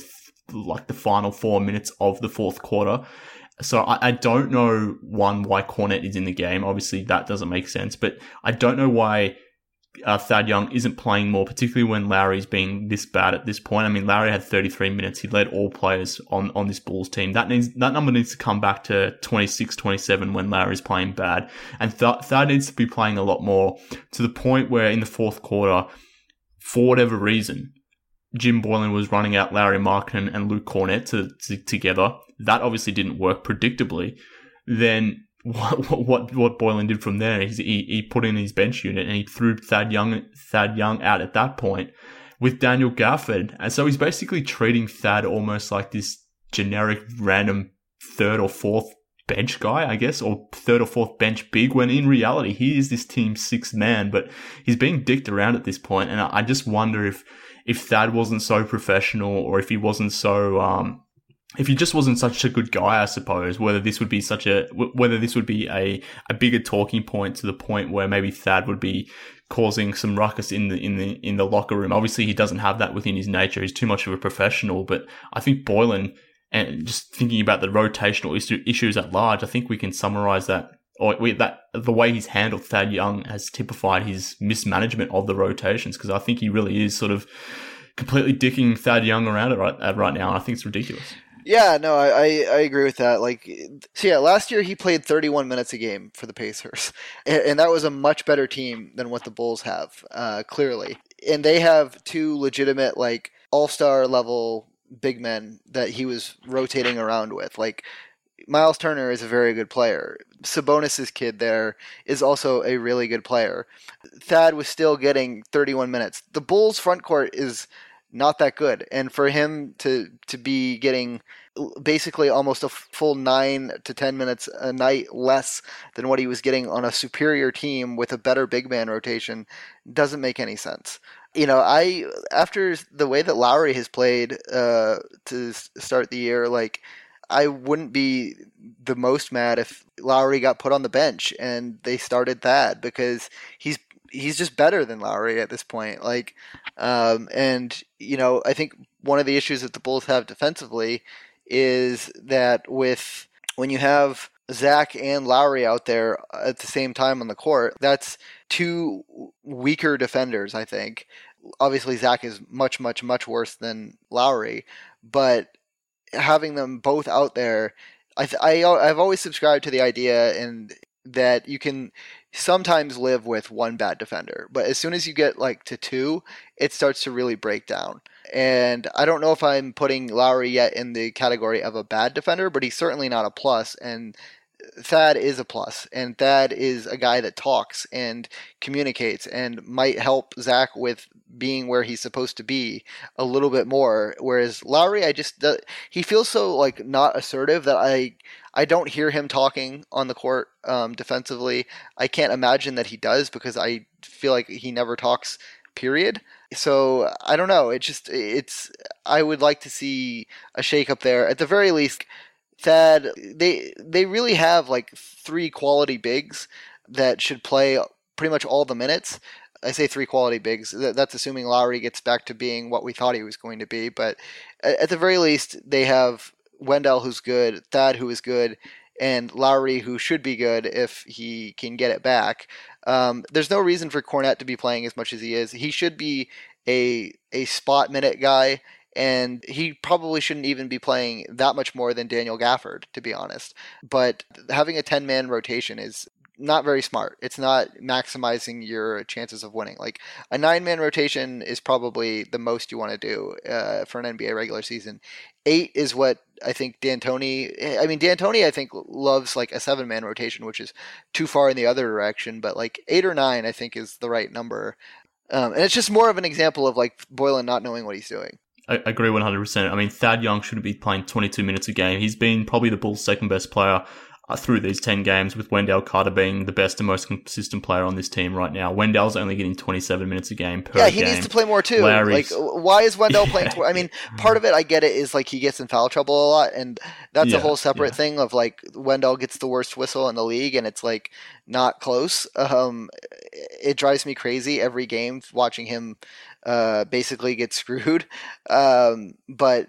the final 4 minutes of the fourth quarter. So I don't know, why Kornet is in the game. Obviously, that doesn't make sense. But I don't know why Thad Young isn't playing more, particularly when Lowry's being this bad at this point. Lowry had 33 minutes. He led all players on this Bulls team. That number needs to come back to 26, 27 when Lowry's playing bad. And Thad needs to be playing a lot more, to the point where in the fourth quarter, for whatever reason, Jim Boylen was running out Lauri Markkanen and Luke Kornet together. That obviously didn't work predictably. Then what Boylen did from there is he put in his bench unit and he threw Thad Young out at that point with Daniel Gafford. And so he's basically treating Thad almost like this generic random third or fourth bench guy, I guess, or third or fourth bench big, when in reality he is this team's sixth man, but he's being dicked around at this point. And I just wonder if Thad wasn't so professional, or if he wasn't so if he just wasn't such a good guy, I suppose, whether this would be a bigger talking point, to the point where maybe Thad would be causing some ruckus in the locker room. Obviously, he doesn't have that within his nature. He's too much of a professional. But I think Boylen, and just thinking about the rotational issues at large, I think we can summarize that the way he's handled Thad Young has typified his mismanagement of the rotations, because I think he really is sort of completely dicking Thad Young around right now. And I think it's ridiculous. Yeah, no, I agree with that. Last year he played 31 minutes a game for the Pacers, and that was a much better team than what the Bulls have, clearly. And they have two legitimate, all-star level big men that he was rotating around with. Miles Turner is a very good player. Sabonis' kid there is also a really good player. Thad was still getting 31 minutes. The Bulls' front court is not that good, and for him to be getting basically almost a full 9 to 10 minutes a night less than what he was getting on a superior team with a better big man rotation doesn't make any sense. After the way that Lowry has played to start the year, I wouldn't be the most mad if Lowry got put on the bench and they started Thad, because he's just better than Lowry at this point. I think one of the issues that the Bulls have defensively is that when you have Zach and Lowry out there at the same time on the court, that's two weaker defenders, I think. Obviously, Zach is much, much, much worse than Lowry, but having them both out there, I've always subscribed to the idea and that you can sometimes live with one bad defender, but as soon as you get to two, it starts to really break down. And I don't know if I'm putting Lowry yet in the category of a bad defender, but he's certainly not a plus, and Thad is a plus, and Thad is a guy that talks and communicates and might help Zach with being where he's supposed to be a little bit more. Whereas Lowry, he feels so not assertive that I don't hear him talking on the court defensively. I can't imagine that he does, because I feel like he never talks, period. So I don't know. I would like to see a shakeup there. At the very least, Thad, they really have three quality bigs that should play pretty much all the minutes. I say three quality bigs. That's assuming Lowry gets back to being what we thought he was going to be. But at the very least, they have Wendell, who's good, Thad, who is good, and Lowry, who should be good if he can get it back. There's no reason for Kornet to be playing as much as he is. He should be a spot minute guy, and he probably shouldn't even be playing that much more than Daniel Gafford, to be honest. But having a 10-man rotation is not very smart. It's not maximizing your chances of winning. A 9-man rotation is probably the most you want to do for an NBA regular season. 8 is what I think D'Antoni, I think, loves a 7-man rotation, which is too far in the other direction. But 8 or 9, I think, is the right number. And it's just more of an example of Boylen not knowing what he's doing. I agree 100%. Thad Young shouldn't be playing 22 minutes a game. He's been probably the Bulls' second best player through these 10 games, with Wendell Carter being the best and most consistent player on this team right now. Wendell's only getting 27 minutes a game per game. Yeah, he needs to play more too. Why is Wendell playing? Part of it, I get it, is he gets in foul trouble a lot, and that's a whole separate thing of Wendell gets the worst whistle in the league, and it's not close. It drives me crazy every game watching him basically get screwed. But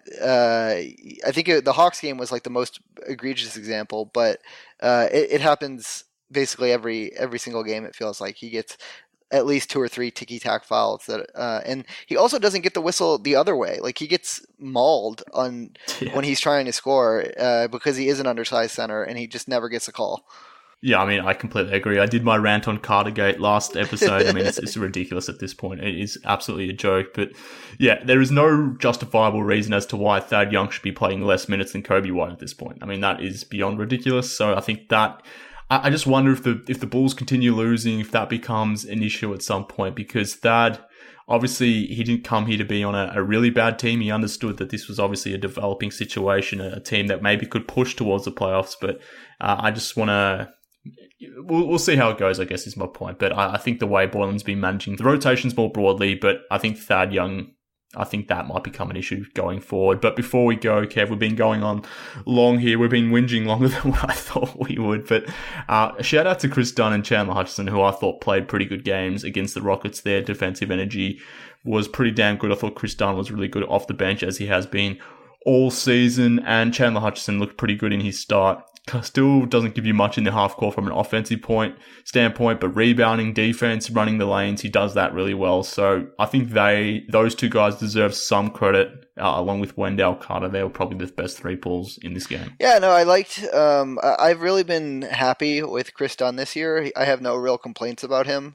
I think the Hawks game was the most egregious example, but it happens basically every single game. It feels like he gets at least 2 or 3 ticky-tack fouls and he also doesn't get the whistle the other way. He gets mauled when he's trying to score because he is an undersized center, and he just never gets a call. Yeah, I completely agree. I did my rant on Cartergate last episode. It's ridiculous at this point. It is absolutely a joke. But yeah, there is no justifiable reason as to why Thad Young should be playing less minutes than Kobe White at this point. That is beyond ridiculous. So I think that I just wonder if the Bulls continue losing, if that becomes an issue at some point, because Thad, obviously, he didn't come here to be on a really bad team. He understood that this was obviously a developing situation, a team that maybe could push towards the playoffs. But I just want to... We'll see how it goes, I guess, is my point. But I think the way Boylen's been managing the rotations more broadly, but I think Thad Young, I think that might become an issue going forward. But before we go, Kev, we've been going on long here. We've been whinging longer than what I thought we would. But shout out to Chris Dunn and Chandler Hutchison, who I thought played pretty good games against the Rockets. Their defensive energy was pretty damn good. I thought Chris Dunn was really good off the bench, as he has been all season, and Chandler Hutchison looked pretty good in his start. still doesn't give you much in the half court from an offensive standpoint, but rebounding, defense, running the lanes, he does that really well. So I think those two guys deserve some credit, along with Wendell Carter. They were probably the best three pulls in this game. Yeah, no, I liked. I've really been happy with Chris Dunn this year. I have no real complaints about him.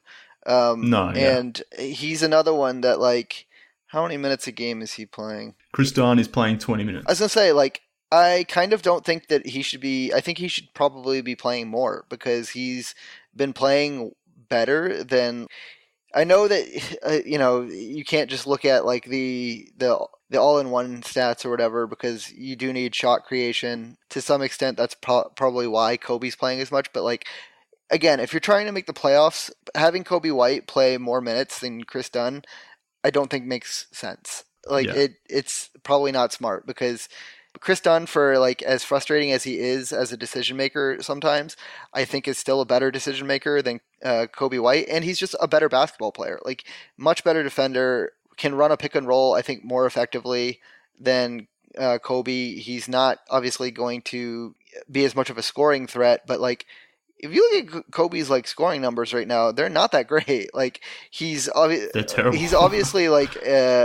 And he's another one that, like, how many minutes a game is he playing? Chris Dunn is playing 20 minutes. I was gonna say, like, I kind of don't think that he should be. I think he should probably be playing more because he's been playing better than. I know that you can't just look at like the all-in-one stats or whatever because you do need shot creation to some extent. That's probably why Kobe's playing as much. But like again, if you're trying to make the playoffs, having Kobe White play more minutes than Chris Dunn, I don't think makes sense. Like it's probably not smart because Chris Dunn, for like as frustrating as he is as a decision maker sometimes, I think is still a better decision maker than Kobe White, and he's just a better basketball player. Like much better defender, can run a pick and roll I think more effectively than Kobe. He's not obviously going to be as much of a scoring threat, but like if you look at Kobe's like scoring numbers right now, they're not that great. Like they're terrible. He's obviously like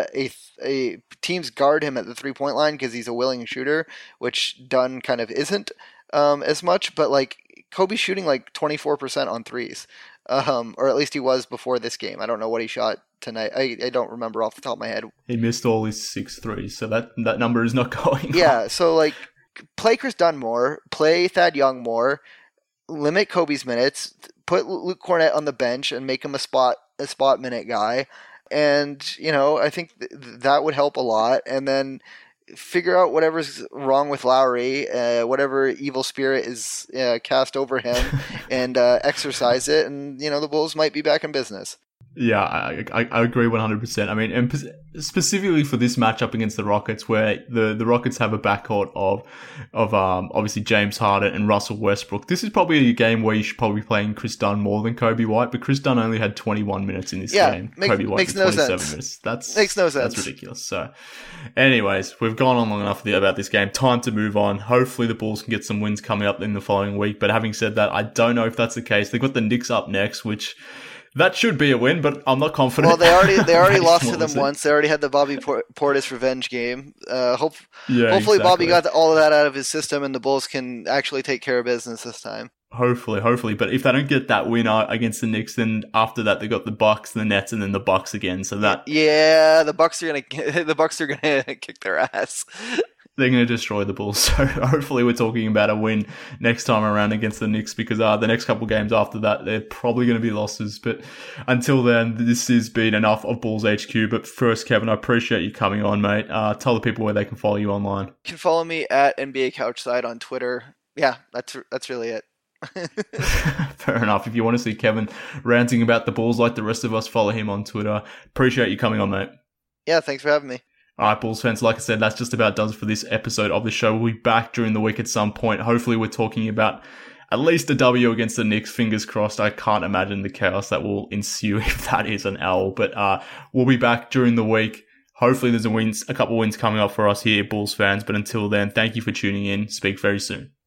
a teams guard him at the 3-point line because he's a willing shooter, which Dunn kind of isn't as much. But like Kobe's shooting like 24% on threes, or at least he was before this game. I don't know what he shot tonight. I don't remember off the top of my head. He missed all his 6 threes, so that number is not going. Yeah, so like play Chris Dunn more, play Thad Young more. Limit Kobe's minutes, put Luke Cornett on the bench and make him a spot minute guy. And, I think that would help a lot. And then figure out whatever's wrong with Lowry, whatever evil spirit is cast over him and exercise it. And, the Bulls might be back in business. Yeah, I agree 100%. I mean, and specifically for this matchup against the Rockets, where the Rockets have a backcourt of obviously James Harden and Russell Westbrook. This is probably a game where you should probably be playing Chris Dunn more than Kobe White, but Chris Dunn only had 21 minutes in this game. Kobe White makes had 27 minutes. That makes no sense. That's ridiculous. So, anyways, we've gone on long enough about this game. Time to move on. Hopefully, the Bulls can get some wins coming up in the following week. But having said that, I don't know if that's the case. They've got the Knicks up next, which. That should be a win, but I'm not confident. Well, they already lost to them once. They already had the Bobby Portis revenge game. Hopefully, exactly. Bobby got all of that out of his system, and the Bulls can actually take care of business this time. Hopefully. But if they don't get that win against the Knicks, then after that they got the Bucks, the Nets, and then the Bucks again. So that the Bucks are gonna kick their ass. They're going to destroy the Bulls. So hopefully we're talking about a win next time around against the Knicks because the next couple games after that, they're probably going to be losses. But until then, this has been enough of Bulls HQ. But first, Kevin, I appreciate you coming on, mate. Tell the people where they can follow you online. You can follow me at NBA Couchside on Twitter. Yeah, that's really it. Fair enough. If you want to see Kevin ranting about the Bulls like the rest of us, follow him on Twitter. Appreciate you coming on, mate. Yeah, thanks for having me. All right, Bulls fans, like I said, that's just about does it for this episode of the show. We'll be back during the week at some point. Hopefully we're talking about at least a W against the Knicks. Fingers crossed. I can't imagine the chaos that will ensue if that is an L. But we'll be back during the week. Hopefully there's a couple wins coming up for us here, Bulls fans. But until then, thank you for tuning in. Speak very soon.